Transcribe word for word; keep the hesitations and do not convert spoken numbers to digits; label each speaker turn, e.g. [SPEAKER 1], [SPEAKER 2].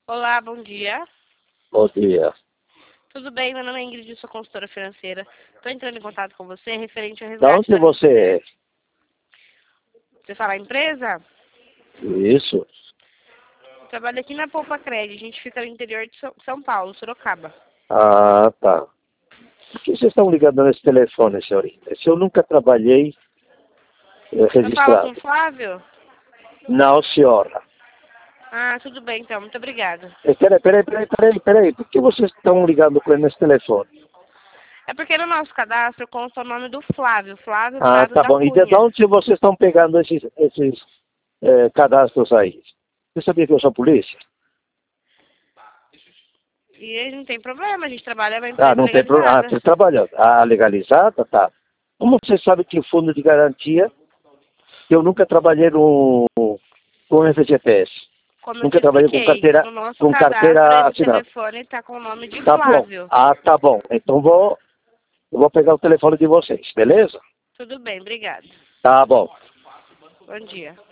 [SPEAKER 1] Olá, bom dia.
[SPEAKER 2] Bom dia.
[SPEAKER 1] Tudo bem? Meu nome é Ingrid, sou consultora financeira. Estou entrando em contato com você referente ao
[SPEAKER 2] Da
[SPEAKER 1] resgate
[SPEAKER 2] onde
[SPEAKER 1] da...
[SPEAKER 2] você é?
[SPEAKER 1] Você fala a empresa?
[SPEAKER 2] Isso.
[SPEAKER 1] Eu trabalho aqui na Poupa Cred. A gente fica no interior de São São Paulo, Sorocaba.
[SPEAKER 2] Ah, tá. Por que vocês estão ligando nesse telefone, senhorita? Se eu nunca trabalhei eh,
[SPEAKER 1] Eu falo com
[SPEAKER 2] registrado.
[SPEAKER 1] o Flávio?
[SPEAKER 2] Não, senhora.
[SPEAKER 1] Ah, tudo bem então. Muito obrigada.
[SPEAKER 2] Eh, Peraí, peraí, peraí, peraí, peraí. Por que vocês estão ligando com ele nesse telefone?
[SPEAKER 1] É porque no nosso cadastro consta o nome do Flávio. Flávio
[SPEAKER 2] Ah,
[SPEAKER 1] Prado
[SPEAKER 2] tá
[SPEAKER 1] da
[SPEAKER 2] bom. E de
[SPEAKER 1] Cunha.
[SPEAKER 2] onde vocês estão pegando esses, esses eh, cadastros aí? Você sabia que eu sou polícia?
[SPEAKER 1] E aí não tem problema, a gente trabalha na
[SPEAKER 2] Ah,
[SPEAKER 1] empresa
[SPEAKER 2] não tem problema. Ah,
[SPEAKER 1] legalizada.
[SPEAKER 2] você trabalha. Ah, legalizada? Tá. Como você sabe que o fundo de garantia, eu nunca trabalhei no, com F G T S.
[SPEAKER 1] Como eu te
[SPEAKER 2] Nunca trabalhei com
[SPEAKER 1] expliquei,
[SPEAKER 2] carteira,
[SPEAKER 1] no nosso
[SPEAKER 2] com
[SPEAKER 1] cadastro
[SPEAKER 2] carteira
[SPEAKER 1] esse
[SPEAKER 2] assinada.
[SPEAKER 1] telefone está com o nome de
[SPEAKER 2] Tá bom.
[SPEAKER 1] Flávio.
[SPEAKER 2] Ah, tá bom. Então vou, eu vou pegar o telefone de vocês, beleza?
[SPEAKER 1] Tudo bem, obrigada.
[SPEAKER 2] Tá bom.
[SPEAKER 1] Bom dia.